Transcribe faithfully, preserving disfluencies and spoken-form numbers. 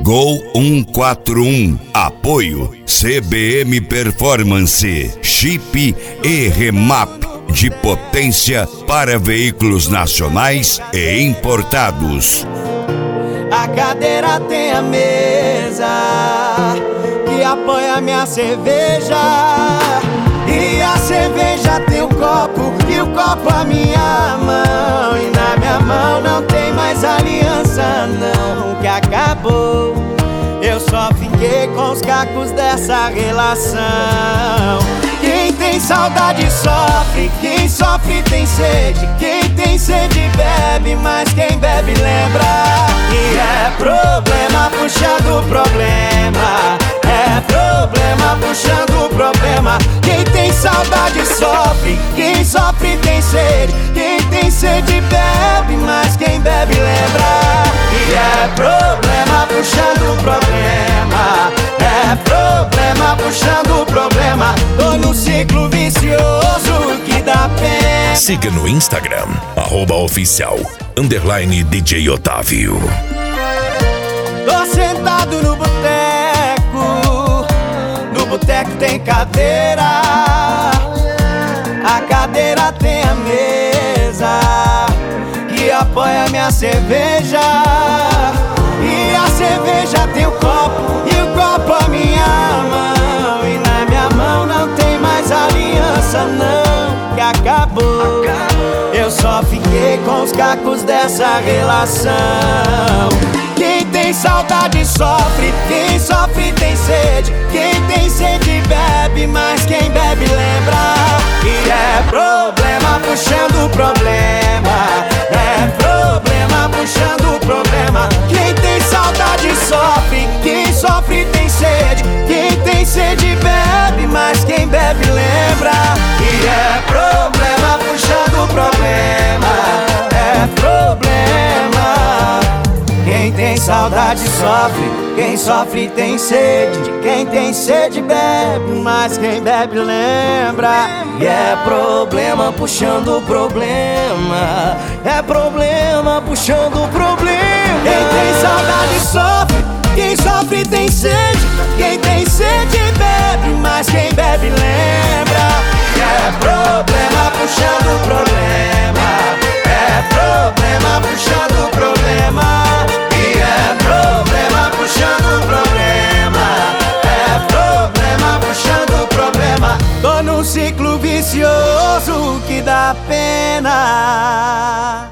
Gol cento e quarenta e um. Apoio C B M Performance, chip e remap de potência para veículos nacionais e importados. A cadeira tem a mesa que apoia minha cerveja, e a cerveja tem o copo, e o copo a minha mão. E na minha mão não tem mais aliança não, que acabou. Eu só fiquei com os cacos dessa relação. Quem tem saudade sofre, quem sofre tem sede. Quem tem sede bebe, mas quem bebe lembra. E é problema puxando problema, é problema puxando problema. Quem tem saudade sofre, quem sofre tem sede. Quem tem sede bebe, mas quem bebe lembra. E é problema puxando problema, é problema puxando problema. Tô no ciclo vicioso que dá pena. Siga no Instagram, arroba oficial, underline D J Otávio. Tô sentado no boteco, no boteco tem cadeira, a cadeira tem a mesa que apoia minha cerveja, e a cerveja tem o copo, e o copo a minha mão. E na minha mão não tem mais aliança não, que acabou. Eu só fiquei com os cacos dessa relação. Quem tem saudade sofre, quem sofre tem sede. Quem tem sede bebe, mas quem bebe lembra. E é problema puxando problema, é problema puxando problema. Quem tem saudade sofre, quem sofre tem sede. Quem tem sede bebe, mas quem bebe lembra. E é problema puxando problema, é problema. Quem tem saudade sofre, quem sofre tem sede. Quem tem sede bebe, mas quem bebe lembra. E é problema puxando problema, é problema puxando problema. Quem tem saudade sofre, quem sofre tem sede. Quem tem sede bebe, mas quem bebe lembra. E é problema puxando problema, é problema puxando problema. E é problema puxando problema, é problema puxando problema. Tô num ciclo vicioso que dá pena.